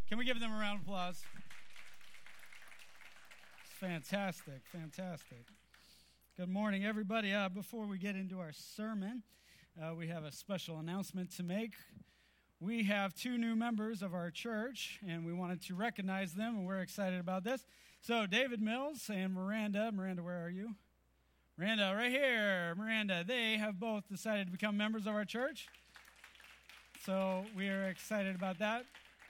Can we give them a round of applause? Fantastic, fantastic. Good morning, everybody. Before we get into our sermon, we have a special announcement to make. We have 2 new members of our church, and we wanted to recognize them, and we're excited about this. So, David Mills and Miranda. Miranda, where are you? Miranda, right here. Miranda, they have both decided to become members of our church. So, we are excited about that.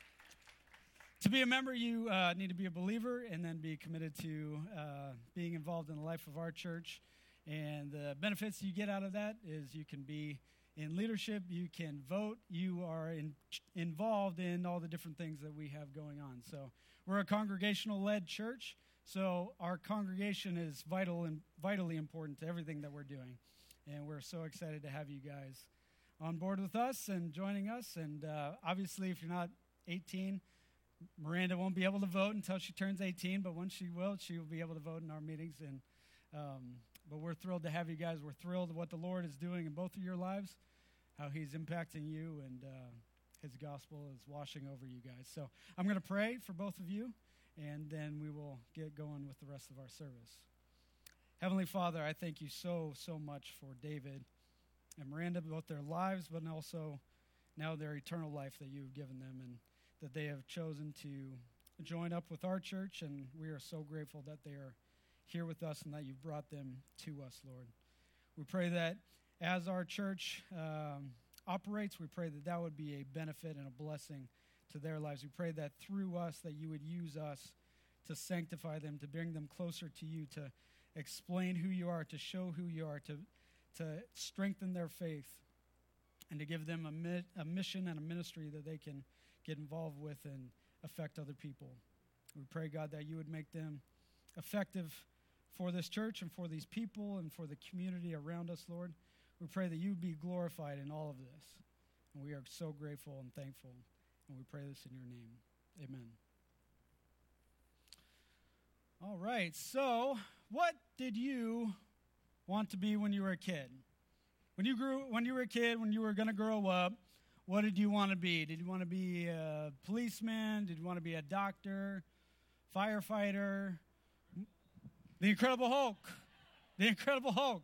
To be a member, you need to be a believer and then be committed to being involved in the life of our church. And the benefits you get out of that is you can be in leadership, you can vote, you are involved in all the different things that we have going on. So we're a congregational-led church, so our congregation is vitally important to everything that we're doing. And we're so excited to have you guys on board with us and joining us. And obviously, if you're not 18, Miranda won't be able to vote until she turns 18, but when she will be able to vote in our meetings. And but we're thrilled to have you guys. We're thrilled at what the Lord is doing in both of your lives, how He's impacting you, and His gospel is washing over you guys. So I'm going to pray for both of you, and then we will get going with the rest of our service. Heavenly Father, I thank you so much for David and Miranda, both their lives, but also now their eternal life that you've given them, and that they have chosen to join up with our church, and we are so grateful that they are here with us and that you've brought them to us, Lord. We pray that as our church operates, we pray that that would be a benefit and a blessing to their lives. We pray that through us, that you would use us to sanctify them, to bring them closer to you, to explain who you are, to show who you are, to strengthen their faith, and to give them a mission and a ministry that they can get involved with and affect other people. We pray, God, that you would make them effective for this church and for these people and for the community around us, Lord. We pray that you would be glorified in all of this. And we are so grateful and thankful. And we pray this in your name. Amen. All right, so what did you want to be when you were a kid? When you were a kid, when you were going to grow up, what did you want to be? Did you want to be a policeman? Did you want to be a doctor, firefighter? The Incredible Hulk. The Incredible Hulk.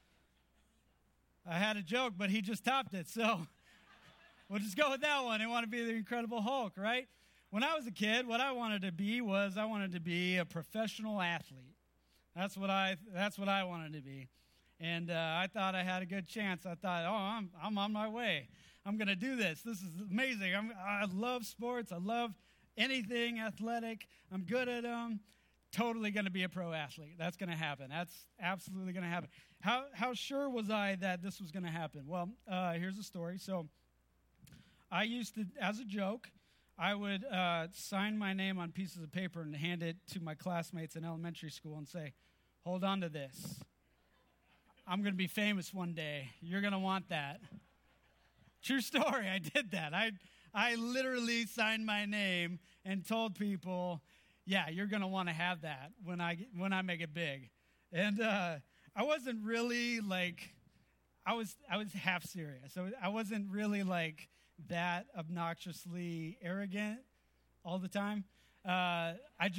I had a joke, but he just topped it, so we'll just go with that one. I want to be the Incredible Hulk, right? When I was a kid, what I wanted to be was a professional athlete. That's what I wanted to be. And I thought I had a good chance. I thought, I'm on my way. I'm going to do this. This is amazing. I love sports. I love anything athletic. I'm good at them. Totally going to be a pro athlete. That's going to happen. That's absolutely going to happen. How sure was I that this was going to happen? Well, here's the story. So I used to, as a joke, I would sign my name on pieces of paper and hand it to my classmates in elementary school and say, hold on to this. I'm going to be famous one day. You're going to want that. True story. I did that. I literally signed my name and told people, yeah, you're going to want to have that when I make it big. And I wasn't really I was half serious. So I wasn't really that obnoxiously arrogant all the time. I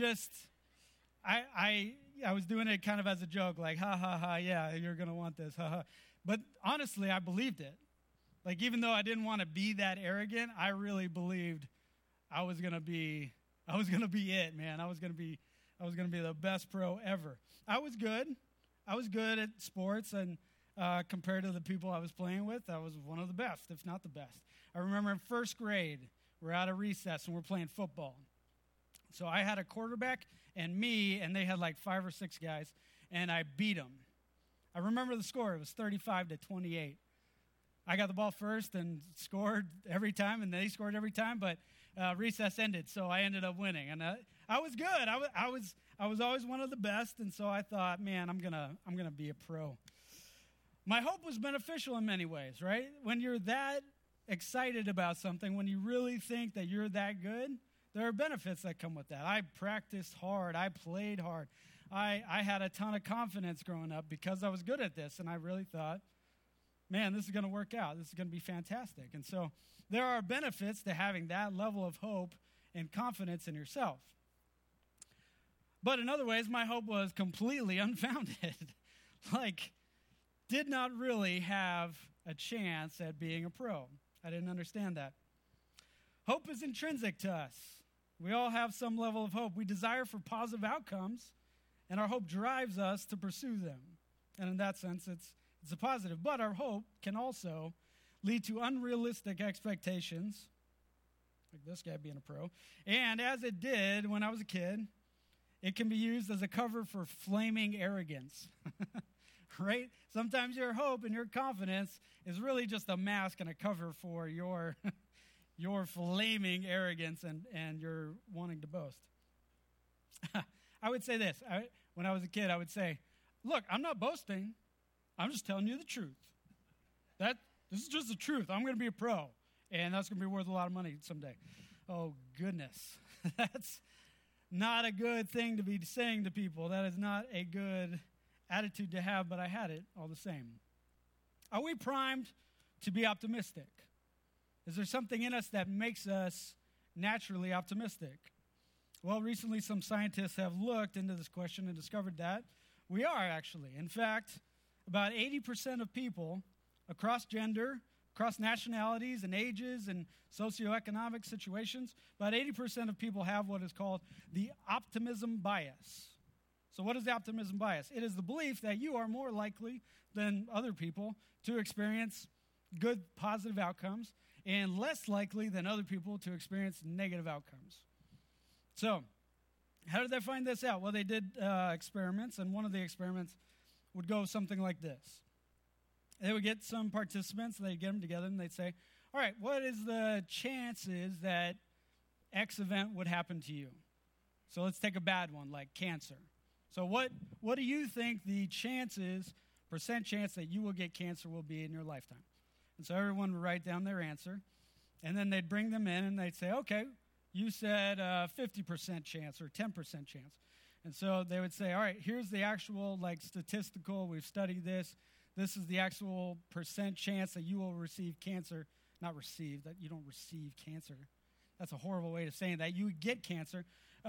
was doing it kind of as a joke, ha, ha, ha, yeah, you're going to want this, ha, ha. But honestly, I believed it. Even though I didn't want to be that arrogant, I really believed I was going to be it, man. I was going to be the best pro ever. I was good at sports, and compared to the people I was playing with, I was one of the best, if not the best. I remember in first grade, we're out of recess, and we're playing football. So I had a quarterback and me, and they had 5 or 6 guys, and I beat them. I remember the score. It was 35-28. I got the ball first and scored every time, and they scored every time, but recess ended, so I ended up winning. And I was good. I was always one of the best, and so I thought, man, I'm gonna be a pro. My hope was beneficial in many ways, right? When you're that excited about something, when you really think that you're that good, there are benefits that come with that. I practiced hard. I played hard. I had a ton of confidence growing up because I was good at this, and I really thought, man, this is going to work out. This is going to be fantastic. And so there are benefits to having that level of hope and confidence in yourself. But in other ways, my hope was completely unfounded. Did not really have a chance at being a pro. I didn't understand that. Hope is intrinsic to us. We all have some level of hope. We desire for positive outcomes, and our hope drives us to pursue them. And in that sense, it's a positive. But our hope can also lead to unrealistic expectations, like this guy being a pro. And as it did when I was a kid, it can be used as a cover for flaming arrogance. Right? Sometimes your hope and your confidence is really just a mask and a cover for your flaming arrogance and your wanting to boast. I would say this. When I was a kid, I would say, look, I'm not boasting. I'm just telling you the truth. This is just the truth. I'm going to be a pro, and that's going to be worth a lot of money someday. Oh, goodness. That's not a good thing to be saying to people. That is not a good attitude to have, but I had it all the same. Are we primed to be optimistic? Is there something in us that makes us naturally optimistic? Well, recently some scientists have looked into this question and discovered that we are actually. In fact, about 80% of people across gender, across nationalities and ages and socioeconomic situations, about 80% of people have what is called the optimism bias. So what is the optimism bias? It is the belief that you are more likely than other people to experience good, positive outcomes and less likely than other people to experience negative outcomes. So how did they find this out? Well, they did experiments, and one of the experiments would go something like this. They would get some participants, they'd get them together, and they'd say, all right, what is the chances that X event would happen to you? So let's take a bad one, like cancer. So what do you think the percent chance that you will get cancer will be in your lifetime? And so everyone would write down their answer, and then they'd bring them in, and they'd say, okay, you said 50% chance or 10% chance. And so they would say, all right, here's the actual statistical, we've studied this. This is the actual percent chance that you will receive cancer. Not receive, that you don't receive cancer. That's a horrible way of saying that. You would get cancer.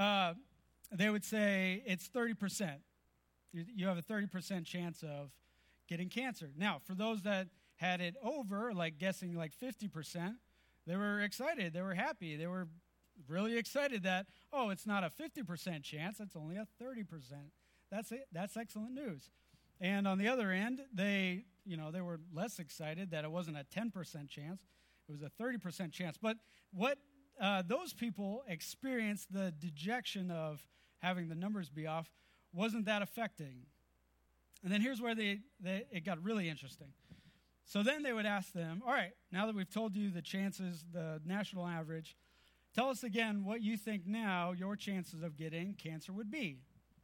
They would say it's 30%. You have a 30% chance of getting cancer. Now, for those that had it over, guessing 50%, they were excited. They were happy. They were really excited that, it's not a 50% chance. It's only a 30%. That's it. That's excellent news. And on the other end, they were less excited that it wasn't a 10% chance. It was a 30% chance. But what those people experienced, the dejection of having the numbers be off, wasn't that affecting. And then here's where it got really interesting. So then they would ask them, all right, now that we've told you the chances, the national average, tell us again what you think now your chances of getting cancer would be.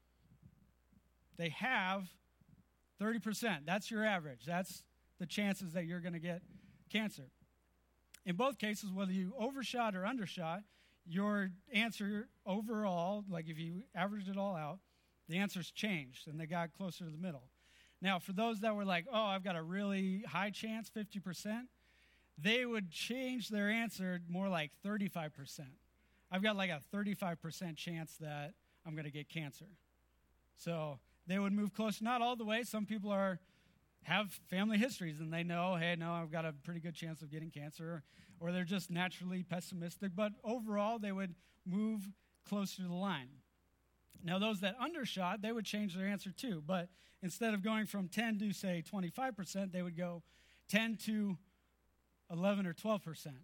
They have 30%. That's your average. That's the chances that you're going to get cancer. In both cases, whether you overshot or undershot, your answer overall, if you averaged it all out, the answers changed, and they got closer to the middle. Now, for those that were I've got a really high chance, 50%, they would change their answer more like 35%. I've got a 35% chance that I'm going to get cancer. So they would move close, not all the way. Some people have family histories, and they know, hey, no, I've got a pretty good chance of getting cancer, or they're just naturally pessimistic. But overall, they would move closer to the line. Now, those that undershot, they would change their answer too. But instead of going from 10 to, say, 25%, they would go 10 to 11 or 12%.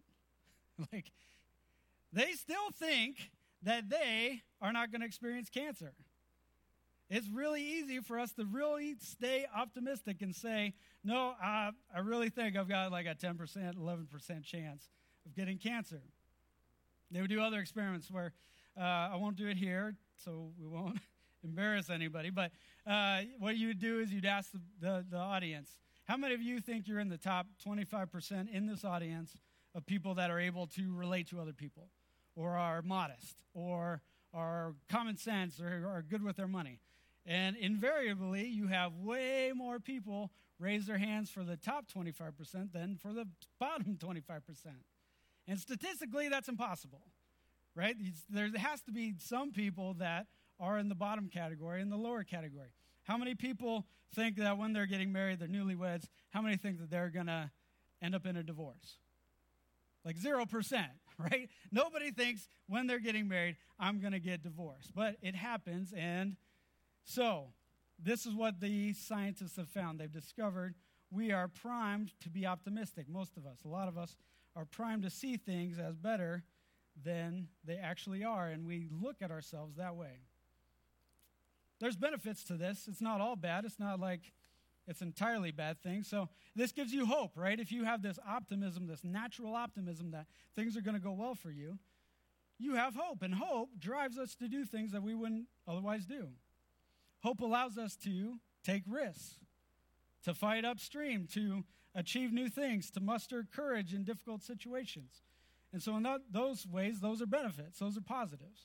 They still think that they are not going to experience cancer. It's really easy for us to really stay optimistic and say, no, I really think I've got a 10%, 11% chance of getting cancer. They would do other experiments where, I won't do it here, so we won't embarrass anybody, but what you would do is you'd ask the audience, how many of you think you're in the top 25% in this audience of people that are able to relate to other people, or are modest, or are common sense, or are good with their money? And invariably, you have way more people raise their hands for the top 25% than for the bottom 25%. And statistically, that's impossible. right? There has to be some people that are in the bottom category and the lower category. How many people think that when they're getting married, they're newlyweds, how many think that they're going to end up in a divorce? Like 0%, right? Nobody thinks when they're getting married, I'm going to get divorced. But it happens, and so this is what the scientists have found. They've discovered we are primed to be optimistic, most of us. A lot of us are primed to see things as better than they actually are, and we look at ourselves that way. There's benefits to this. It's not all bad. It's not like it's entirely bad thing. So this gives you hope, right? If you have this optimism, this natural optimism that things are going to go well for you, you have hope. And hope drives us to do things that we wouldn't otherwise do. Hope allows us to take risks, to fight upstream, to achieve new things, to muster courage in difficult situations. And so in those ways, those are benefits. Those are positives.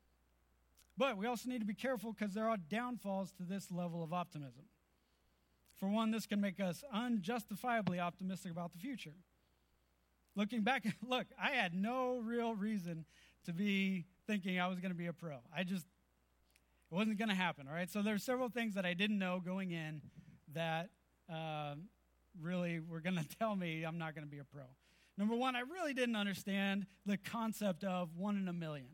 But we also need to be careful because there are downfalls to this level of optimism. For one, this can make us unjustifiably optimistic about the future. Looking back, look, I had no real reason to be thinking I was going to be a pro. It wasn't going to happen, all right? So there's several things that I didn't know going in that really were going to tell me I'm not going to be a pro. Number one, I really didn't understand the concept of 1 in a million.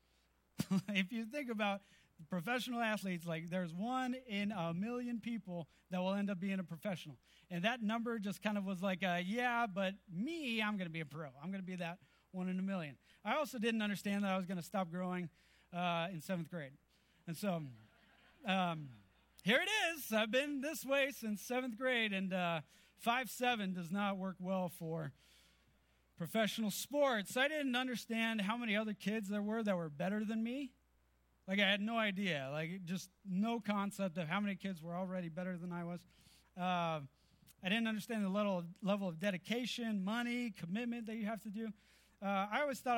If you think about professional athletes, like there's 1 in a million people that will end up being a professional. And that number just kind of was like, but me, I'm going to be a pro. I'm going to be that 1 in a million. I also didn't understand that I was going to stop growing in 7th grade. And so here it is. I've been this way since 7th grade, and 5'7" does not work well for professional sports. I didn't understand how many other kids there were that were better than me. Like, I had no idea. Like, just no concept of how many kids were already better than I was. I didn't understand the level of dedication, money, commitment that you have to do. I always thought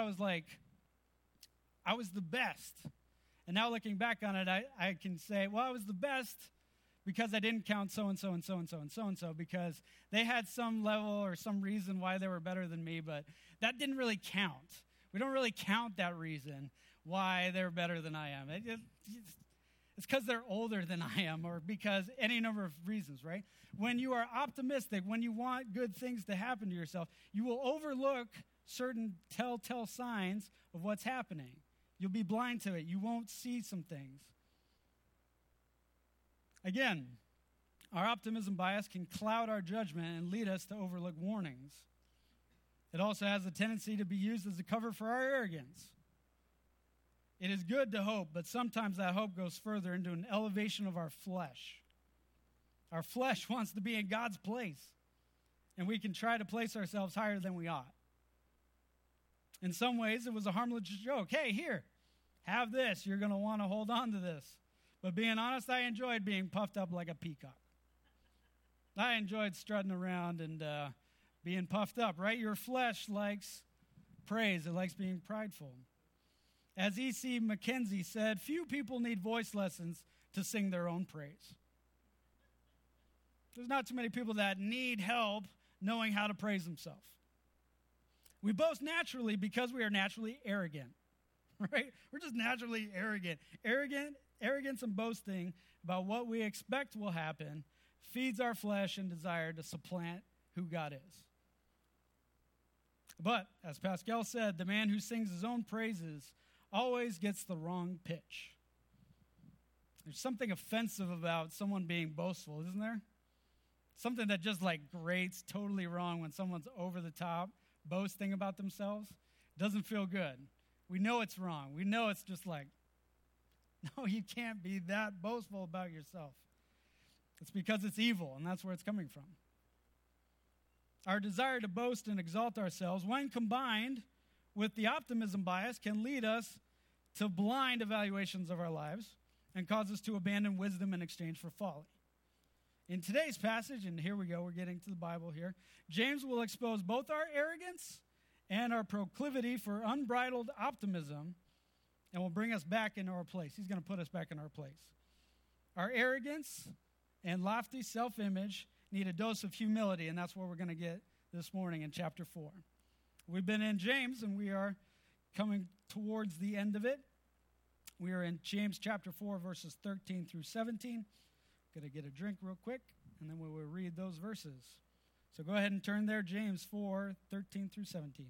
I was the best. And now looking back on it, I can say, well, I was the best because I didn't count so-and-so and so-and-so and so-and-so because they had some level or some reason why they were better than me, but that didn't really count. We don't really count that reason why they're better than I am. It's because they're older than I am or because any number of reasons, right? When you are optimistic, when you want good things to happen to yourself, you will overlook certain telltale signs of what's happening. You'll be blind to it. You won't see some things. Again, our optimism bias can cloud our judgment and lead us to overlook warnings. It also has a tendency to be used as a cover for our arrogance. It is good to hope, but sometimes that hope goes further into an elevation of our flesh. Our flesh wants to be in God's place, and we can try to place ourselves higher than we ought. In some ways, it was a harmless joke. Hey, here, have this. You're going to want to hold on to this. But being honest, I enjoyed being puffed up like a peacock. I enjoyed strutting around and being puffed up, right? Your flesh likes praise. It likes being prideful. As E.C. Mackenzie said, few people need voice lessons to sing their own praise. There's not too many people that need help knowing how to praise themselves. We boast naturally because we are naturally arrogant, right? We're just naturally arrogant. Arrogance and boasting about what we expect will happen feeds our flesh and desire to supplant who God is. But, as Pascal said, the man who sings his own praises always gets the wrong pitch. There's something offensive about someone being boastful, isn't there? Something that just grates totally wrong when someone's over the top, boasting about themselves. Doesn't feel good. We know it's wrong. We know it's just no, you can't be that boastful about yourself. It's because it's evil, and that's where it's coming from. Our desire to boast and exalt ourselves, when combined with the optimism bias, can lead us to blind evaluations of our lives and cause us to abandon wisdom in exchange for folly. In today's passage, and here we go, we're getting to the Bible here, James will expose both our arrogance and our proclivity for unbridled optimism, and will bring us back into our place. He's going to put us back in our place. Our arrogance and lofty self-image need a dose of humility, and that's what we're going to get this morning in chapter 4. We've been in James, and we are coming towards the end of it. We are in James chapter 4, verses 13 through 17. Going to get a drink real quick, and then we will read those verses. So go ahead and turn there, James 4, 13 through 17.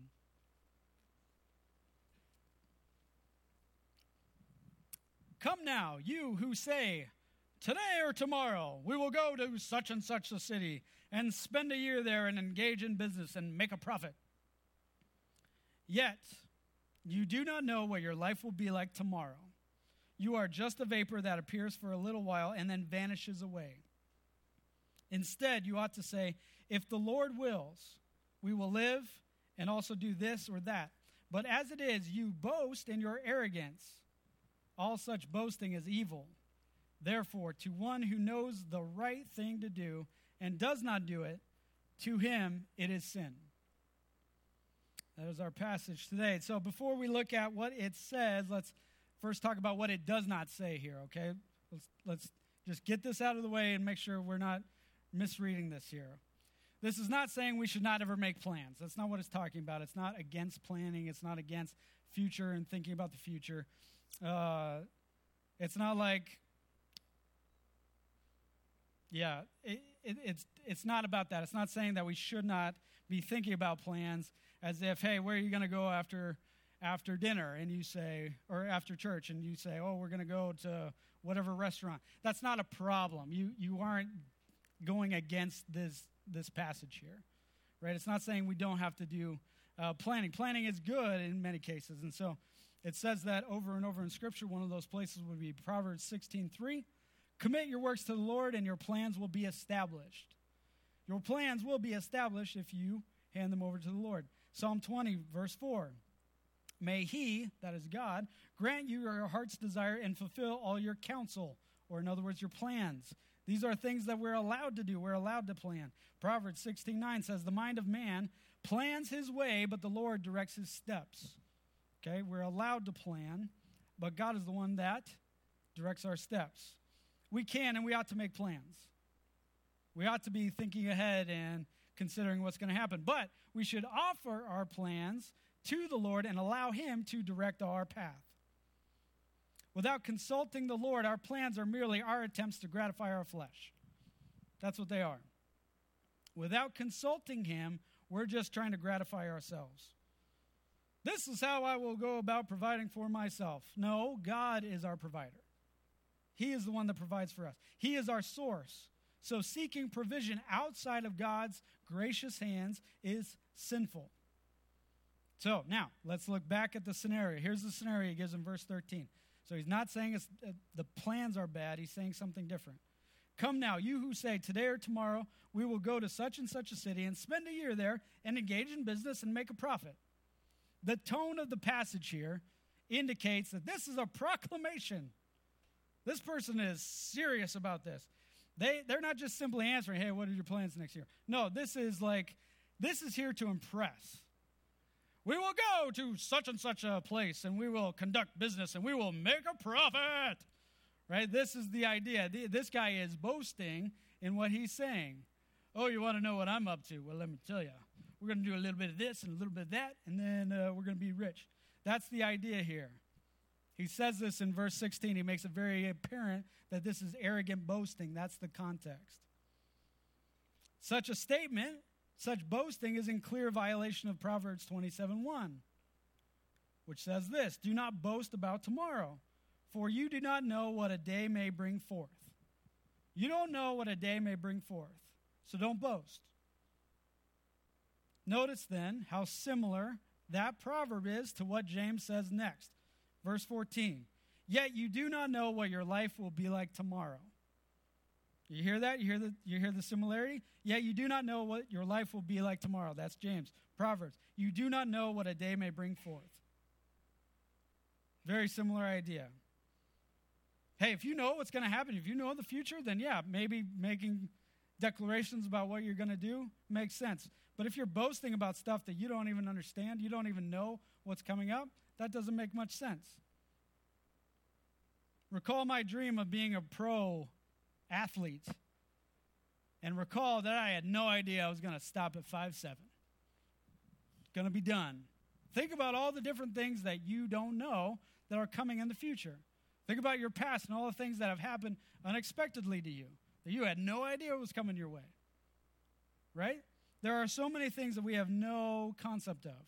Come now, you who say, today or tomorrow we will go to such and such a city and spend a year there and engage in business and make a profit. Yet you do not know what your life will be like tomorrow. You are just a vapor that appears for a little while and then vanishes away. Instead, you ought to say, if the Lord wills, we will live and also do this or that. But as it is, you boast in your arrogance. All such boasting is evil. Therefore, to one who knows the right thing to do and does not do it, to him it is sin. That is our passage today. So before we look at what it says, let's first talk about what it does not say here, okay? Let's just get this out of the way and make sure we're not misreading this here. This is not saying we should not ever make plans. That's not what it's talking about. It's not against planning. It's not against future and thinking about the future. It's not like, it's not about that. It's not saying that we should not be thinking about plans as if, hey, where are you going to go after dinner? And you say, or after church, and you say, oh, we're going to go to whatever restaurant. That's not a problem. You aren't going against this passage here, right? It's not saying we don't have to do planning. Planning is good in many cases, and so it says that over and over in Scripture. One of those places would be Proverbs 16:3. Commit your works to the Lord, and your plans will be established. Your plans will be established if you hand them over to the Lord. Psalm 20, verse 4. May he, that is God, grant you your heart's desire and fulfill all your counsel, or in other words, your plans. These are things that we're allowed to do. We're allowed to plan. Proverbs 16:9 says, the mind of man plans his way, but the Lord directs his steps. Okay, we're allowed to plan, but God is the one that directs our steps. We can and we ought to make plans. We ought to be thinking ahead and considering what's going to happen. But we should offer our plans to the Lord and allow him to direct our path. Without consulting the Lord, our plans are merely our attempts to gratify our flesh. That's what they are. Without consulting him, we're just trying to gratify ourselves. This is how I will go about providing for myself. No, God is our provider. He is the one that provides for us. He is our source. So seeking provision outside of God's gracious hands is sinful. So now, let's look back at the scenario. Here's the scenario he gives in verse 13. So he's not saying the plans are bad. He's saying something different. Come now, you who say, today or tomorrow, we will go to such and such a city and spend a year there and engage in business and make a profit. The tone of the passage here indicates that this is a proclamation. This person is serious about this. They're not just simply answering, hey, what are your plans next year? No, this is here to impress. We will go to such and such a place, and we will conduct business, and we will make a profit. Right? This is the idea. This guy is boasting in what he's saying. Oh, you want to know what I'm up to? Well, let me tell you. We're going to do a little bit of this and a little bit of that, and then we're going to be rich. That's the idea here. He says this in verse 16. He makes it very apparent that this is arrogant boasting. That's the context. Such a statement, such boasting, is in clear violation of Proverbs 27:1, which says this, do not boast about tomorrow, for you do not know what a day may bring forth. You don't know what a day may bring forth, so don't boast. Notice then how similar that proverb is to what James says next. Verse 14, yet you do not know what your life will be like tomorrow. You hear that? You hear the similarity? Yet you do not know what your life will be like tomorrow. That's James. Proverbs, you do not know what a day may bring forth. Very similar idea. Hey, if you know what's going to happen, if you know the future, then yeah, maybe making declarations about what you're going to do makes sense. But if you're boasting about stuff that you don't even understand, you don't even know what's coming up, that doesn't make much sense. Recall my dream of being a pro athlete, and recall that I had no idea I was going to stop at 5'7". Going to be done. Think about all the different things that you don't know that are coming in the future. Think about your past and all the things that have happened unexpectedly to you, that you had no idea was coming your way. Right? There are so many things that we have no concept of.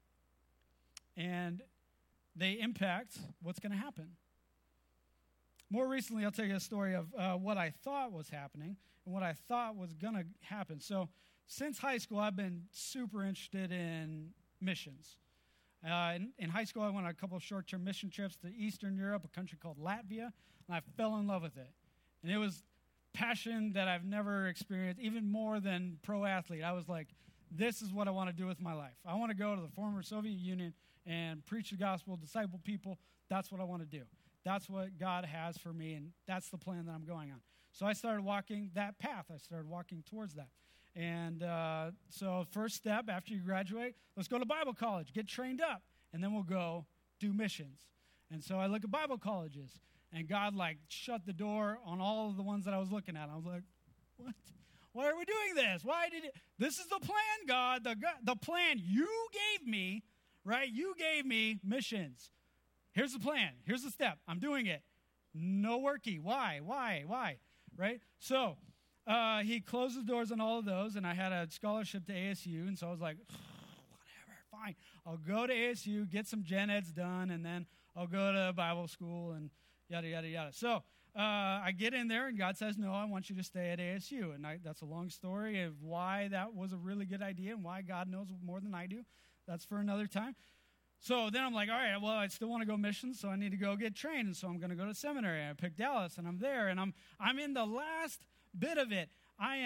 And they impact what's going to happen. More recently, I'll tell you a story of what I thought was happening and what I thought was going to happen. So since high school, I've been super interested in missions. In high school, I went on a couple of short-term mission trips to Eastern Europe, a country called Latvia, and I fell in love with it. And it was passion that I've never experienced, even more than pro athlete. I was like, this is what I want to do with my life. I want to go to the former Soviet Union and preach the gospel, disciple people. That's what I want to do. That's what God has for me, and that's the plan that I'm going on. So I started walking that path. I started walking towards that. And so first step after you graduate, let's go to Bible college, get trained up, and then we'll go do missions. And so I look at Bible colleges, and God shut the door on all of the ones that I was looking at. I was like, what? Why are we doing this? Why did it? This is the plan, God. The plan you gave me, right? You gave me missions. Here's the plan. Here's the step. I'm doing it. No worky. Why? Right? So he closed the doors on all of those, and I had a scholarship to ASU, and so I was like, whatever, fine. I'll go to ASU, get some gen eds done, and then I'll go to Bible school and yada, yada, yada. So I get in there, and God says, no, I want you to stay at ASU. And that's a long story of why that was a really good idea and why God knows more than I do. That's for another time. So then I'm like, all right, well, I still want to go missions, so I need to go get trained. And so I'm going to go to seminary. I picked Dallas, and I'm there, and I'm in the last bit of it.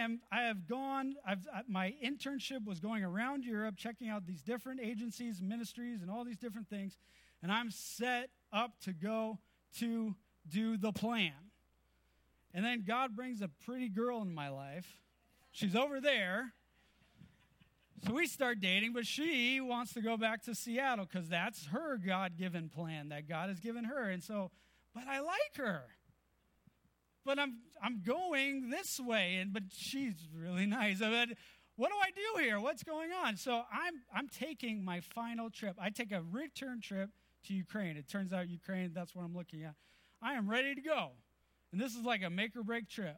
My internship was going around Europe, checking out these different agencies and ministries and all these different things, and I'm set up to go to do the plan. And then God brings a pretty girl in my life. She's over there. So we start dating, but she wants to go back to Seattle because that's her God-given plan that God has given her. And so, but I like her. But I'm going this way, but she's really nice. What do I do here? What's going on? So I'm taking my final trip. I take a return trip to Ukraine. It turns out Ukraine, that's what I'm looking at. I am ready to go. And this is like a make or break trip.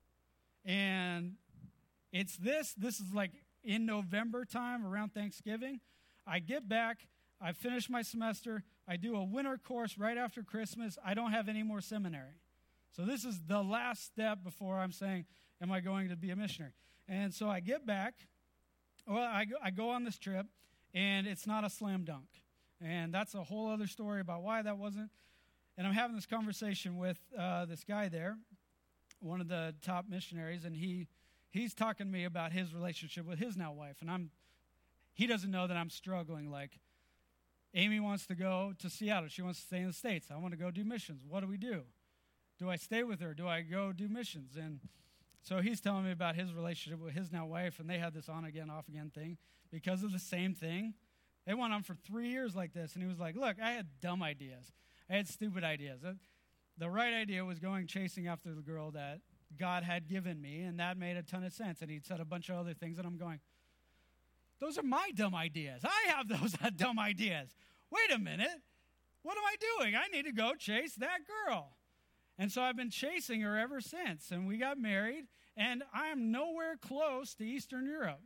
And this is like in November time, around Thanksgiving. I get back, I finish my semester, I do a winter course right after Christmas. I don't have any more seminary. So this is the last step before I'm saying, am I going to be a missionary? And so I get back, I go on this trip, and it's not a slam dunk. And that's a whole other story about why that wasn't. And I'm having this conversation with this guy there, one of the top missionaries, and he's talking to me about his relationship with his now wife. And he doesn't know that I'm struggling. Like, Amy wants to go to Seattle. She wants to stay in the States. I want to go do missions. What do? Do I stay with her? Do I go do missions? And so he's telling me about his relationship with his now wife, and they had this on-again, off-again thing because of the same thing. They went on for 3 years like this, and he was like, look, I had dumb ideas. I had stupid ideas. The right idea was going chasing after the girl that God had given me, and that made a ton of sense. And he'd said a bunch of other things, and I'm going, those are my dumb ideas. I have those dumb ideas. Wait a minute. What am I doing? I need to go chase that girl. And so I've been chasing her ever since, and we got married, and I am nowhere close to Eastern Europe.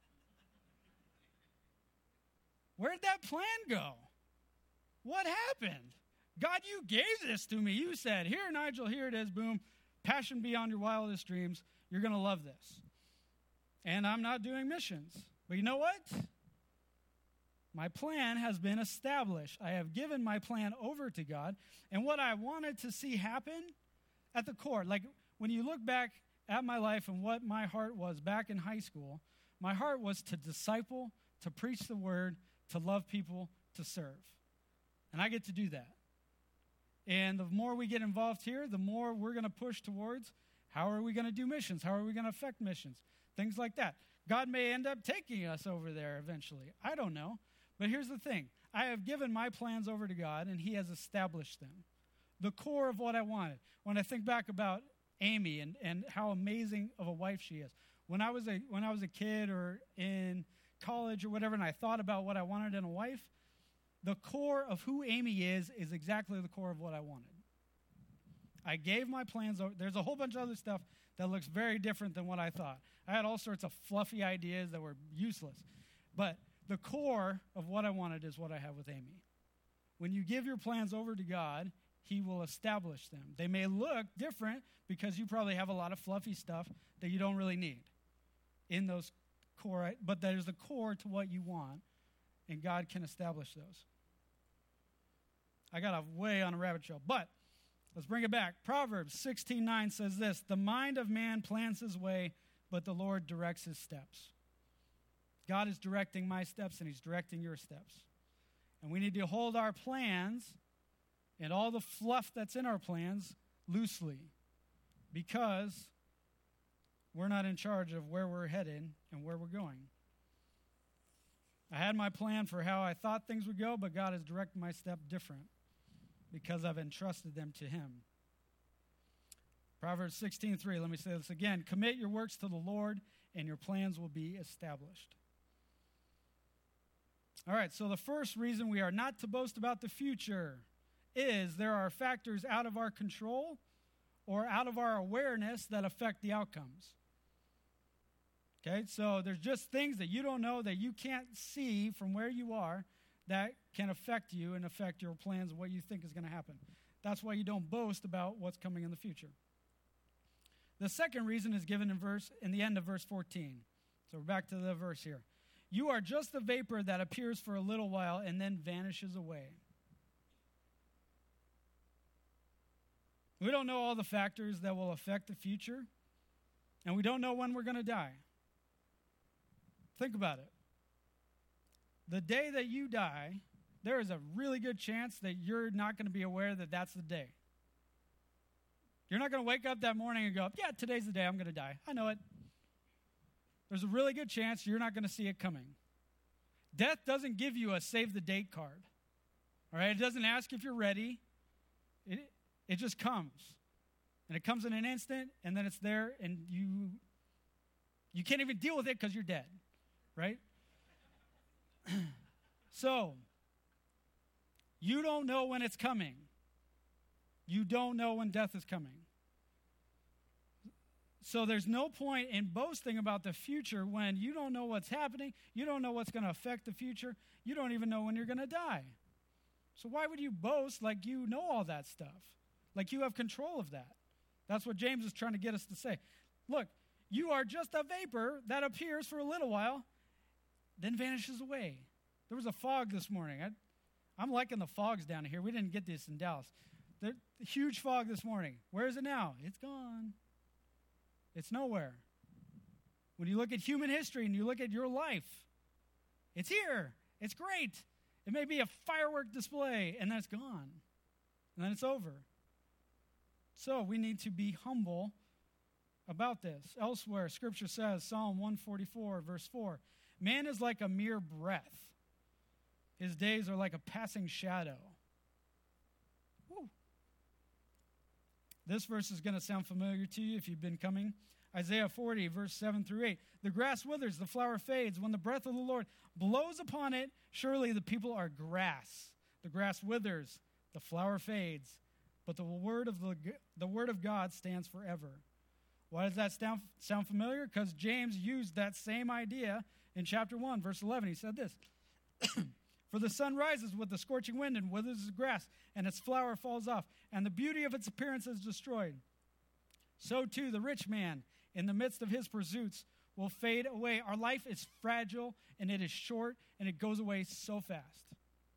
Where'd that plan go? What happened? God, you gave this to me. You said, here, Nigel, here it is, boom, passion beyond your wildest dreams. You're going to love this. And I'm not doing missions. But you know what? My plan has been established. I have given my plan over to God. And what I wanted to see happen at the core, like when you look back at my life and what my heart was back in high school, my heart was to disciple, to preach the word, to love people, to serve. And I get to do that. And the more we get involved here, the more we're going to push towards how are we going to do missions? How are we going to affect missions? Things like that. God may end up taking us over there eventually. I don't know. But here's the thing. I have given my plans over to God, and he has established them. The core of what I wanted. When I think back about Amy and how amazing of a wife she is. When I was a kid or in college or whatever, and I thought about what I wanted in a wife, the core of who Amy is exactly the core of what I wanted. I gave my plans over. There's a whole bunch of other stuff that looks very different than what I thought. I had all sorts of fluffy ideas that were useless. But the core of what I wanted is what I have with Amy. When you give your plans over to God, he will establish them. They may look different because you probably have a lot of fluffy stuff that you don't really need in those core, but there's a core to what you want, and God can establish those. I got way on a rabbit trail, but let's bring it back. Proverbs 16:9 says this, "The mind of man plans his way, but the Lord directs his steps." God is directing my steps, and he's directing your steps. And we need to hold our plans and all the fluff that's in our plans loosely, because we're not in charge of where we're headed and where we're going. I had my plan for how I thought things would go, but God has directed my step different because I've entrusted them to him. Proverbs 16:3, let me say this again. "Commit your works to the Lord, and your plans will be established." All right, so the first reason we are not to boast about the future is there are factors out of our control or out of our awareness that affect the outcomes. Okay, so there's just things that you don't know, that you can't see from where you are, that can affect you and affect your plans and what you think is going to happen. That's why you don't boast about what's coming in the future. The second reason is given in the end of verse 14. So we're back to the verse here. "You are just a vapor that appears for a little while and then vanishes away." We don't know all the factors that will affect the future, and we don't know when we're going to die. Think about it. The day that you die, there is a really good chance that you're not going to be aware that that's the day. You're not going to wake up that morning and go, "Yeah, today's the day I'm going to die. I know it." There's a really good chance you're not going to see it coming. Death doesn't give you a save the date card. All right? It doesn't ask if you're ready. It just comes. And it comes in an instant, and then it's there, and you can't even deal with it because you're dead. Right? So, you don't know when it's coming. You don't know when death is coming. So there's no point in boasting about the future when you don't know what's happening. You don't know what's going to affect the future. You don't even know when you're going to die. So why would you boast like you know all that stuff? Like you have control of that? That's what James is trying to get us to say. Look, you are just a vapor that appears for a little while, then vanishes away. There was a fog this morning. I'm liking the fogs down here. We didn't get this in Dallas. The huge fog this morning. Where is it now? It's gone. It's nowhere. When you look at human history and you look at your life, it's here. It's great. It may be a firework display, and then it's gone. And then it's over. So we need to be humble about this. Elsewhere, Scripture says, Psalm 144, verse 4, "Man is like a mere breath. His days are like a passing shadow." Woo. This verse is going to sound familiar to you if you've been coming. Isaiah 40, verse 7 through 8. "The grass withers, the flower fades. When the breath of the Lord blows upon it, surely the people are grass. The grass withers, the flower fades, but the word of God stands forever." Why does that sound familiar? Because James used that same idea in chapter 1, verse 11. He said this, "For the sun rises with the scorching wind and withers the grass, and its flower falls off, and the beauty of its appearance is destroyed. So too the rich man, in the midst of his pursuits, will fade away." Our life is fragile, and it is short, and it goes away so fast.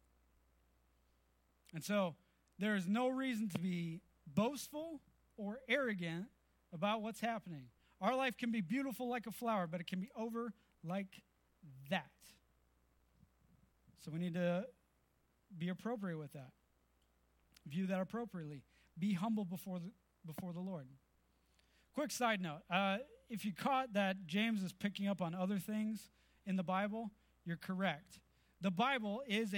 And so there is no reason to be boastful or arrogant about what's happening. Our life can be beautiful like a flower, but it can be over like that. So we need to be appropriate with that. View that appropriately. Be humble before the Lord. Quick side note. If you caught that James is picking up on other things in the Bible, you're correct. The Bible is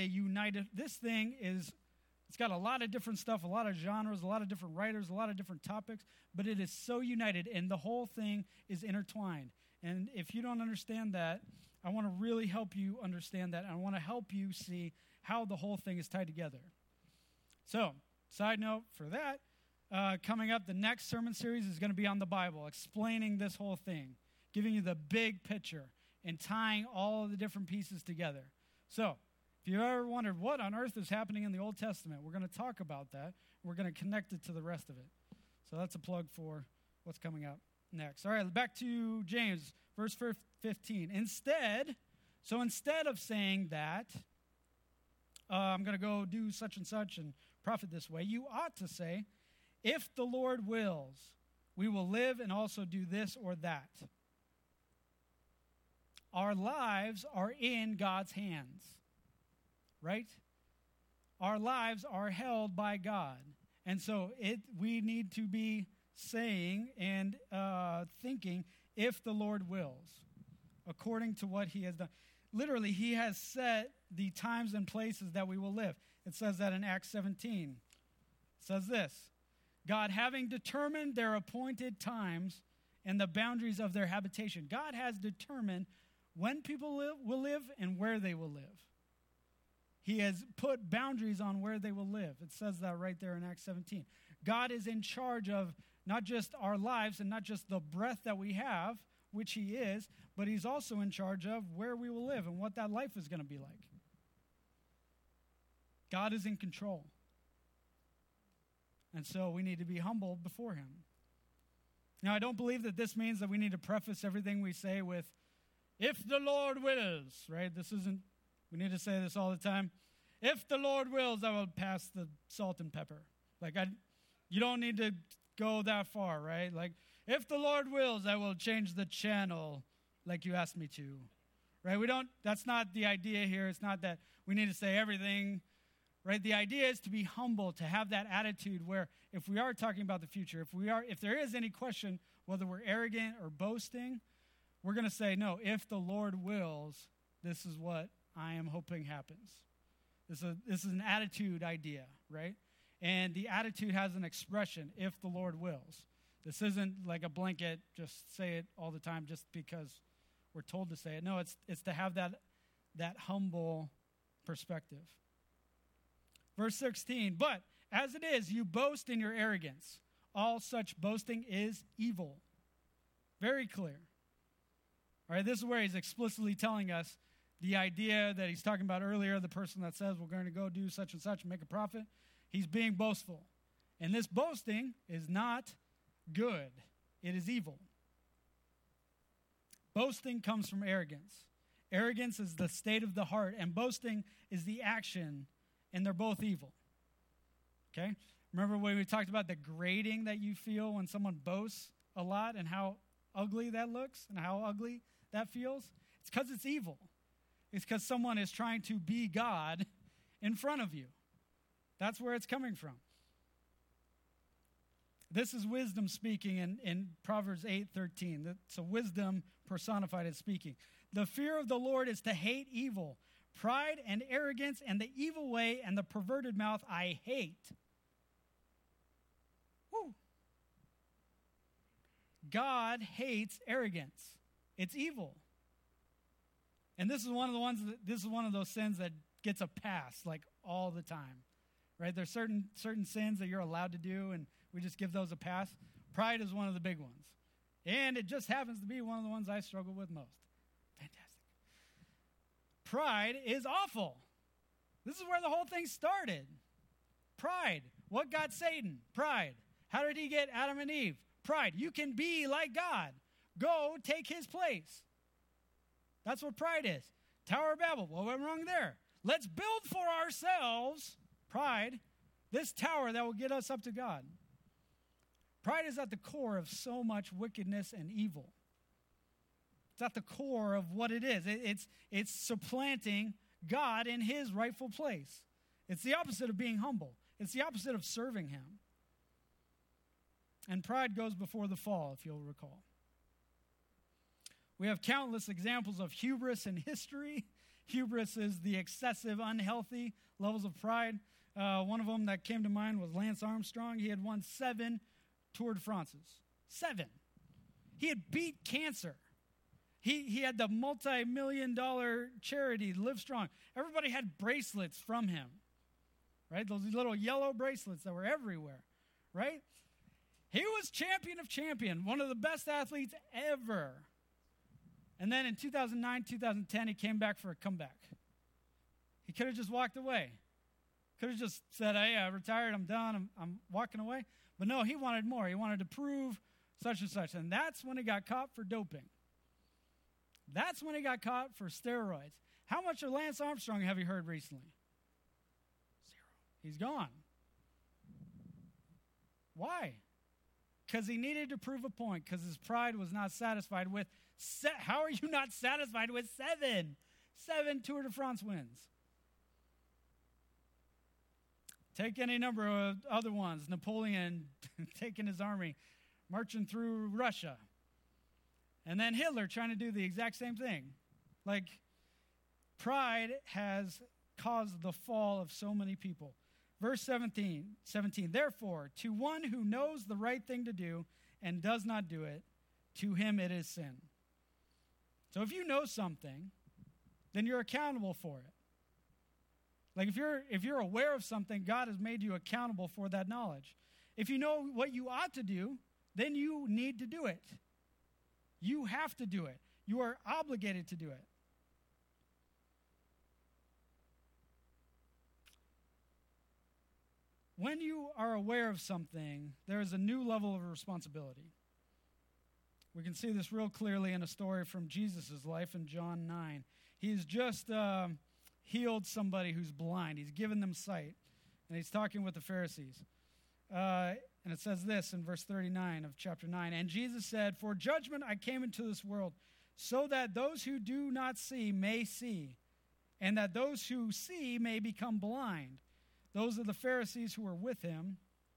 it's got a lot of different stuff, a lot of genres, a lot of different writers, a lot of different topics, but it is so united, and the whole thing is intertwined. And if you don't understand that, I want to really help you understand that. I want to help you see how the whole thing is tied together. So, side note for that, coming up, the next sermon series is going to be on the Bible, explaining this whole thing, giving you the big picture, and tying all of the different pieces together. So, if you ever wondered what on earth is happening in the Old Testament, we're going to talk about that. We're going to connect it to the rest of it. So that's a plug for what's coming up next. All right, back to James, verse 15. Instead of saying that, I'm going to go do such and profit this way, you ought to say, if the Lord wills, we will live and also do this or that. Our lives are in God's hands, right? Our lives are held by God. And so we need to be saying and thinking, if the Lord wills, according to what he has done. Literally, he has set the times and places that we will live. It says that in Acts 17. It says this, God having determined their appointed times and the boundaries of their habitation. God has determined when people will live and where they will live. He has put boundaries on where they will live. It says that right there in Acts 17. God is in charge of not just our lives and not just the breath that we have, which he is, but he's also in charge of where we will live and what that life is going to be like. God is in control. And so we need to be humble before him. Now, I don't believe that this means that we need to preface everything we say with, if the Lord wills, right? We need to say this all the time. If the Lord wills, I will pass the salt and pepper. You don't need to go that far, right? Like, if the Lord wills, I will change the channel like you asked me to, right? That's not the idea here. It's not that we need to say everything, right? The idea is to be humble, to have that attitude where if we are talking about the future, if there is any question whether we're arrogant or boasting, we're going to say, no, if the Lord wills, this is what I am hoping happens. This is an attitude idea, right? And the attitude has an expression, if the Lord wills. This isn't like a blanket, just say it all the time just because we're told to say it. No, it's to have that humble perspective. Verse 16, but as it is, you boast in your arrogance. All such boasting is evil. Very clear. All right, this is where he's explicitly telling us the idea that he's talking about earlier, the person that says we're going to go do such and such and make a profit. He's being boastful. And this boasting is not good. It is evil. Boasting comes from arrogance. Arrogance is the state of the heart, and boasting is the action, and they're both evil. Okay? Remember when we talked about the grating that you feel when someone boasts a lot and how ugly that looks and how ugly that feels? It's because it's evil. It's because someone is trying to be God in front of you. That's where it's coming from. This is wisdom speaking in Proverbs 8:13. So wisdom personified as speaking. The fear of the Lord is to hate evil. Pride and arrogance and the evil way and the perverted mouth I hate. Woo. God hates arrogance. It's evil. And this is one of those sins that gets a pass like all the time. Right? There's certain sins that you're allowed to do, and we just give those a pass. Pride is one of the big ones. And it just happens to be one of the ones I struggle with most. Fantastic. Pride is awful. This is where the whole thing started. Pride. What got Satan? Pride. How did he get Adam and Eve? Pride. You can be like God. Go take his place. That's what pride is. Tower of Babel. What went wrong there? Let's build for ourselves, pride, this tower that will get us up to God. Pride is at the core of so much wickedness and evil. It's at the core of what it is. It's supplanting God in his rightful place. It's the opposite of being humble. It's the opposite of serving him. And pride goes before the fall, if you'll recall. We have countless examples of hubris in history. Hubris is the excessive, unhealthy levels of pride. One of them that came to mind was Lance Armstrong. He had won 7 Tour de France's. 7. He had beat cancer. He had the multi-million-dollar charity, Live Strong. Everybody had bracelets from him, right? Those little yellow bracelets that were everywhere, right? He was champion of champion, one of the best athletes ever. And then in 2009, 2010, he came back for a comeback. He could have just walked away. Could have just said, hey, I retired, I'm done, I'm walking away. But no, he wanted more. He wanted to prove such and such. And that's when he got caught for doping. That's when he got caught for steroids. How much of Lance Armstrong have you heard recently? 0. He's gone. Why? Because he needed to prove a point, because his pride was not satisfied with, how are you not satisfied with 7? 7 Tour de France wins. Take any number of other ones. Napoleon taking his army, marching through Russia. And then Hitler trying to do the exact same thing. Like, pride has caused the fall of so many people. Verse 17, therefore, to one who knows the right thing to do and does not do it, to him it is sin. So if you know something, then you're accountable for it. Like if you're aware of something, God has made you accountable for that knowledge. If you know what you ought to do, then you need to do it. You have to do it. You are obligated to do it. When you are aware of something, there is a new level of responsibility. We can see this real clearly in a story from Jesus' life in John 9. He's just healed somebody who's blind. He's given them sight. And he's talking with the Pharisees. And it says this in verse 39 of chapter 9. And Jesus said, for judgment I came into this world, so that those who do not see may see, and that those who see may become blind. Those of the Pharisees who were with him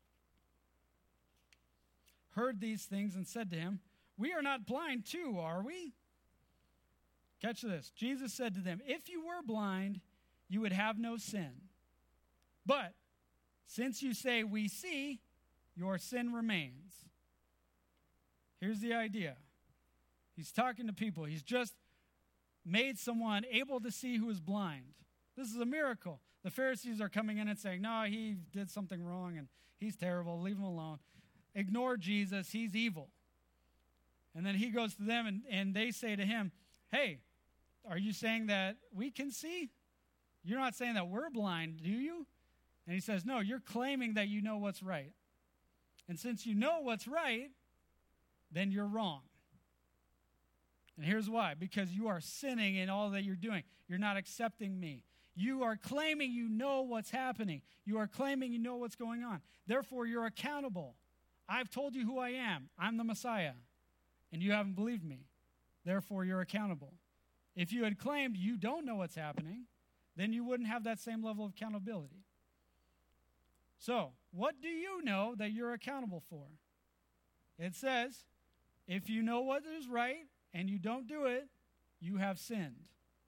heard these things and said to him, we are not blind too, are we? Catch this. Jesus said to them, if you were blind, you would have no sin. But since you say we see, your sin remains. Here's the idea. He's talking to people. He's just made someone able to see who is blind. This is a miracle. The Pharisees are coming in and saying, no, he did something wrong and he's terrible. Leave him alone. Ignore Jesus. He's evil. And then he goes to them and they say to him, hey, are you saying that we can see? You're not saying that we're blind, do you? And he says, no, you're claiming that you know what's right. And since you know what's right, then you're wrong. And here's why. Because you are sinning in all that you're doing. You're not accepting me. You are claiming you know what's happening. You are claiming you know what's going on. Therefore, you're accountable. I've told you who I am. I'm the Messiah. And you haven't believed me. Therefore, you're accountable. If you had claimed you don't know what's happening, then you wouldn't have that same level of accountability. So, what do you know that you're accountable for? It says, if you know what is right and you don't do it, you have sinned.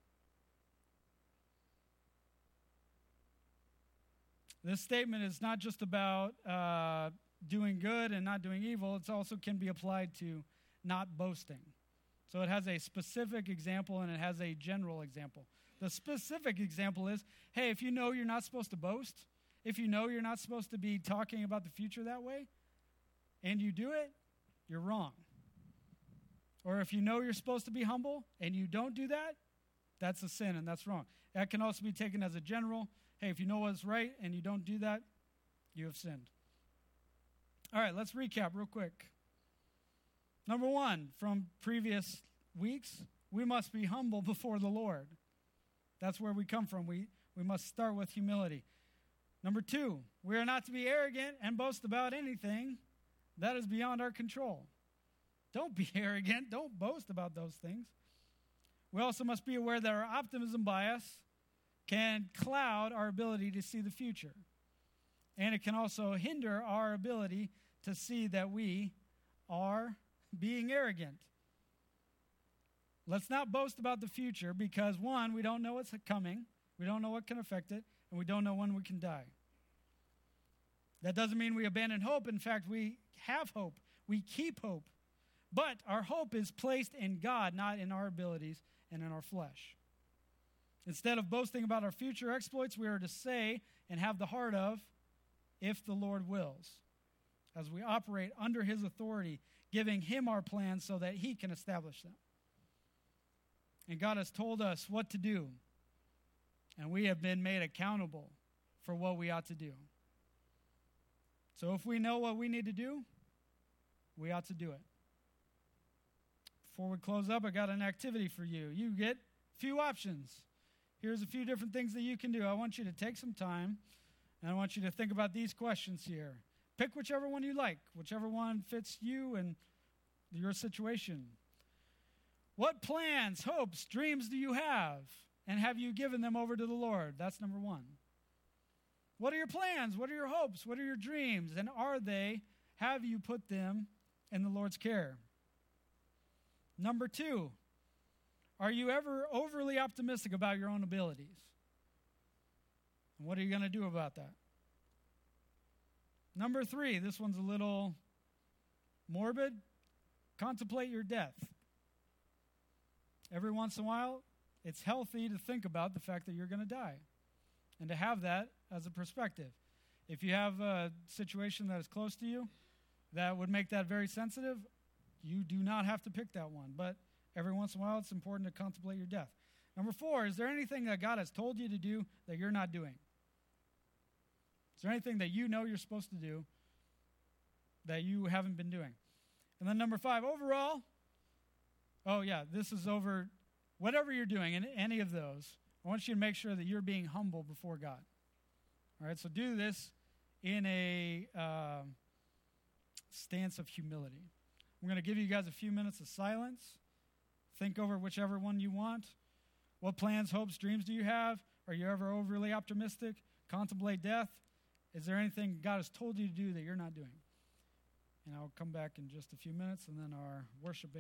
This statement is not just about doing good and not doing evil. It also can be applied to not boasting. So it has a specific example and it has a general example. The specific example is, hey, if you know you're not supposed to boast, if you know you're not supposed to be talking about the future that way, and you do it, you're wrong. Or if you know you're supposed to be humble and you don't do that, that's a sin and that's wrong. That can also be taken as a general. Hey, if you know what's right and you don't do that, you have sinned. All right, let's recap real quick. Number 1, from previous weeks, we must be humble before the Lord. That's where we come from. We must start with humility. Number 2, we are not to be arrogant and boast about anything that is beyond our control. Don't be arrogant. Don't boast about those things. We also must be aware that our optimism bias can cloud our ability to see the future. And it can also hinder our ability to see that we are being arrogant. Let's not boast about the future because, 1, we don't know what's coming, we don't know what can affect it, and we don't know when we can die. That doesn't mean we abandon hope. In fact, we have hope. We keep hope. But our hope is placed in God, not in our abilities and in our flesh. Instead of boasting about our future exploits, we are to say and have the heart of, if the Lord wills, as we operate under his authority, giving him our plans so that he can establish them. And God has told us what to do, and we have been made accountable for what we ought to do. So if we know what we need to do, we ought to do it. Before we close up, I got an activity for you. You get a few options. Here's a few different things that you can do. I want you to take some time, and I want you to think about these questions here. Pick whichever one you like, whichever one fits you and your situation. What plans, hopes, dreams do you have, and have you given them over to the Lord? That's number one. What are your plans? What are your hopes? What are your dreams? And have you put them in the Lord's care? Number two, are you ever overly optimistic about your own abilities? And what are you going to do about that? Number three, this one's a little morbid. Contemplate your death. Every once in a while, it's healthy to think about the fact that you're going to die and to have that as a perspective. If you have a situation that is close to you that would make that very sensitive, you do not have to pick that one. But every once in a while, it's important to contemplate your death. Number four, is there anything that God has told you to do that you're not doing? Is there anything that you know you're supposed to do that you haven't been doing? And then number five, overall, this is over whatever you're doing in any of those. I want you to make sure that you're being humble before God. All right, so do this in a stance of humility. I'm going to give you guys a few minutes of silence. Think over whichever one you want. What plans, hopes, dreams do you have? Are you ever overly optimistic? Contemplate death. Is there anything God has told you to do that you're not doing? And I'll come back in just a few minutes, and then our worship